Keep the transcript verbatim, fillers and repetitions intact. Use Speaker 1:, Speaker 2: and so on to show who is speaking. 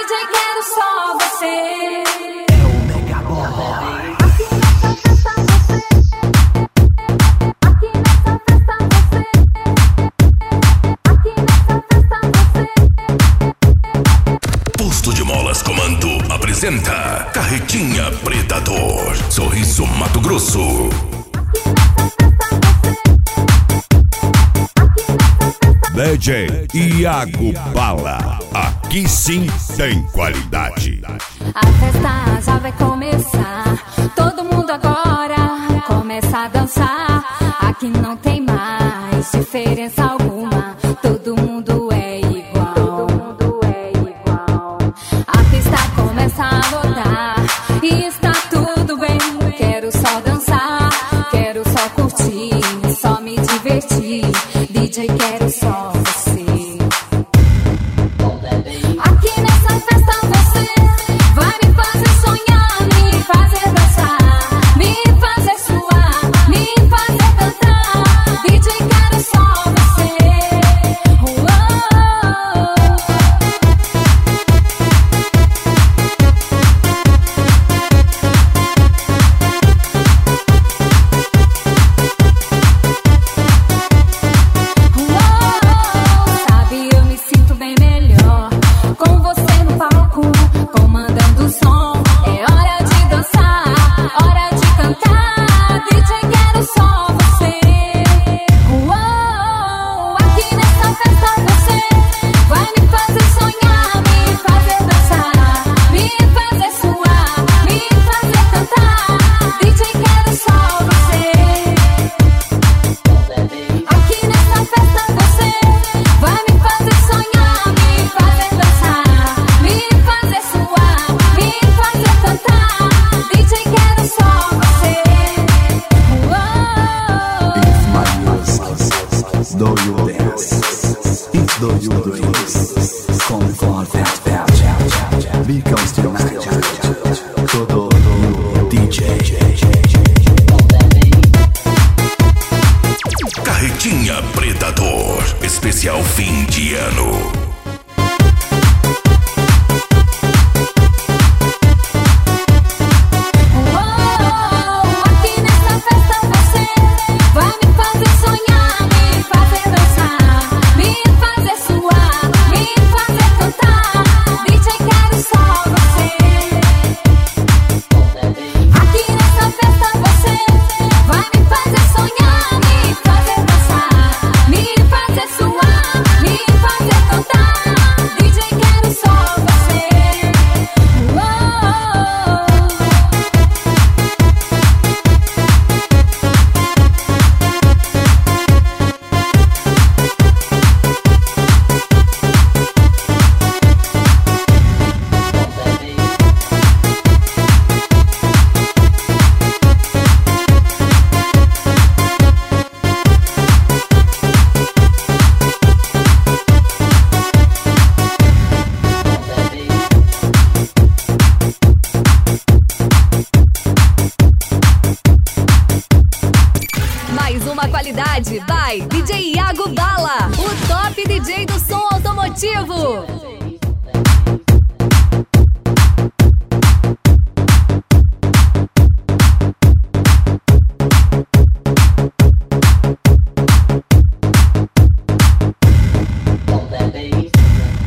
Speaker 1: J, quero só você.
Speaker 2: É o Mega Boy.
Speaker 1: Aqui nessa festa você. Aqui nessa festa você.
Speaker 3: Posto de Molas Comando apresenta Carretinha Predador, Sorriso Mato Grosso. D J Iago Bala, aqui sim tem qualidade.
Speaker 1: A festa já vai começar, todo mundo agora começa a dançar. Aqui não tem mais diferença alguma, todo mundo é igual. Todo mundo é igual. A pista começa a rodar e está tudo bem. Quero só dançar, quero só curtir, só me divertir. D J, quero só você. Aqui nessa festa você vai me fazer sonhar, me fazer dançar, me fazer suar, me fazer cantar. D J, quero só você. Sabe, eu me sinto bem melhor com você no palco, comandando o som. É hora de dançar, hora de cantar. D J, quero só você. Uou, aqui nessa festa você vai me fazer sonhar, me fazer dançar, me fazer suar, me fazer cantar. D J, quero só você. Aqui nessa festa você vai me fazer sonhar, me fazer dançar, me fazer suar, me fazer cantar. D J, quero só você.
Speaker 2: It's my music, do you dance? It's do you do it? Come for that bell, because tonight todo you D J.
Speaker 3: Carretinha Predador, especial fim de ano.
Speaker 1: Aqui nessa festa você vai me fazer sonhar, me fazer dançar, me fazer suar, me fazer cantar. D J, quero só você. Aqui nessa festa você vai me fazer sonhar, me fazer dançar, me fazer suar, me fazer cantar. D J, quero só você.
Speaker 4: Mais uma qualidade by D J Iago Bala, o top D J do som automotivo.